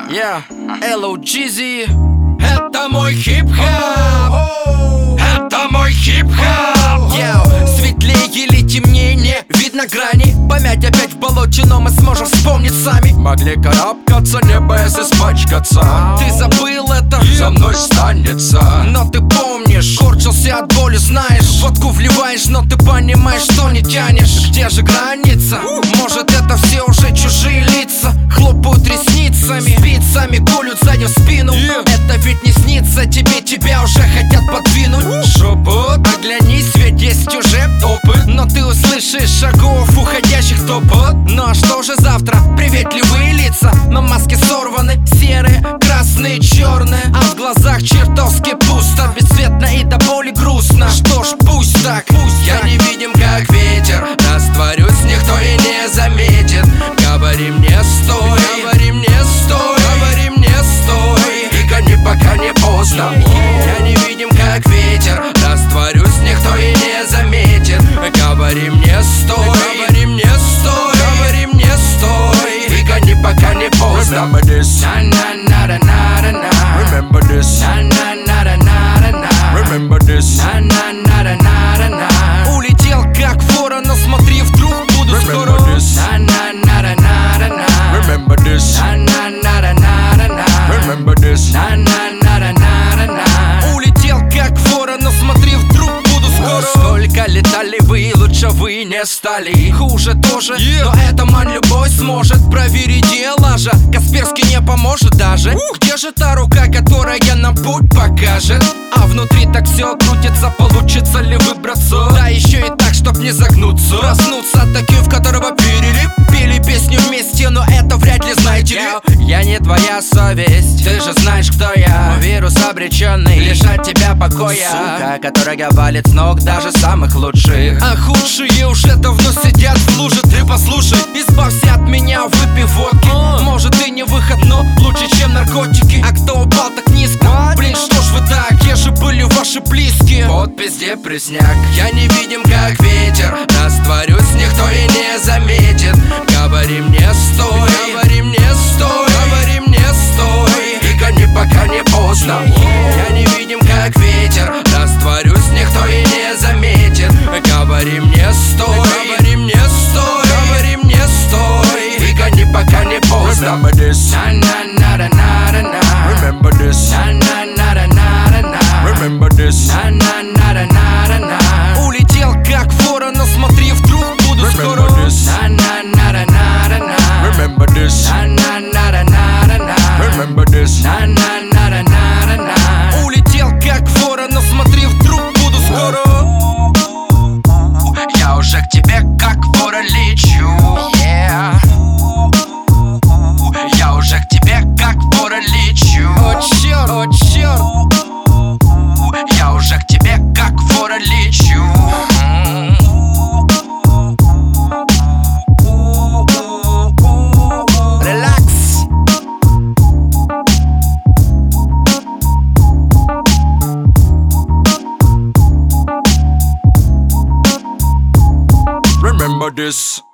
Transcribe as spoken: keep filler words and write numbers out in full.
Yeah, эл о джи зет. Это мой хип-хоп, это мой хип-хоп. Йоу, светлее или темнее, не видно грани. Помять опять в болоте, но мы сможем вспомнить сами. Могли карабкаться, не боясь испачкаться. Ты забыл это, со мной станется. но ты помнишь. Корчился от боли, знаешь. Водку вливаешь, но ты понимаешь, что не тянешь. Где же граница? Может, это все уже чужие лица. Хлопают ресницами, спицами колют сзади в спину. Это ведь не снится тебе, тебя уже хотят подвинуть. Шепот, Оглянись, ведь есть уже опыт, но ты услышишь шагов уходящих топот. Ну а что же завтра? Приветливые лица, но маски сорваны. Серые, красные, черные, а в глазах чертовски пусто. Бесцветно и до боли грустно. Что ж, пусть так, пусть я так. не видим, как ветер. Растворюсь, никто и не заметит. Говори мне стой, говори мне стой, говори мне стой. И гони, пока не поздно. Я не видим, как ветер. Растворюсь, никто и не заметит. Говори мне стой, говори мне стой, говори мне стой. И гони, пока не поздно. Remember this, На-на-на-на-на-на. remember this, На-на-на-на-на-на. remember this. На-на-на-на-на-на. Улетел как ворон, но смотри, вдруг буду скоро. Remember this, На-на-на-на-на-на. remember this, На-на-на-на-на-на. remember this. На-на-на-на-на-на. Улетел как ворон, но смотри, вдруг буду скоро. Сколько летали вы, лучше вы не стали. Хуже тоже, но это мань любой сможет проверить дело же. Касперский не поможет даже. Где же та рука, которая нам путь покажет? А внутри так все крутится, получится ли выбраться? Да еще и так, чтоб не загнуться. Проснуться таким, в которого верили. Пели песню вместе, но это вряд ли знаете ли. Я не твоя совесть, Ты же знаешь, кто я. но вирус обреченный Лишать тебя покоя. Сука, которая валит с ног даже самых лучших. А худшие уже давно сидят в луже. Ты послушай, избавься от меня, выпей водки. Может и не выход, но лучше, чем наркотики. А кто упал так низко? Блин, что ж вы так? Где же были ваши близкие? Подпись депресняк. Я не видим, как ветер. Растворюсь, никто и не заметит. Говори мне стой, говори мне стой, говори мне стой. И гони, пока не поздно. Я не видим, как ветер. Растворюсь, никто и не заметит. Говори мне стой, говори мне стой, говори мне стой. И гони, пока не поздно. Remember this, На-на-на-на-на-на. remember this, На-на-на-на-на-на. remember this. На-на-на-на-на-на. Улетел как ворон, но смотри, вдруг буду скоро. Remember this, На-на-на-на-на-на. remember this, На-на-на-на-на-на. remember this. На-на-на-на-на-на. Улетел как ворон, но смотри, вдруг буду скоро. Я уже к тебе как ворон лечу. Yeah. Я уже к тебе как ворон лечу. О, черт, о, черт. Я уже к тебе как ворон лечу. Релакс. Remember this.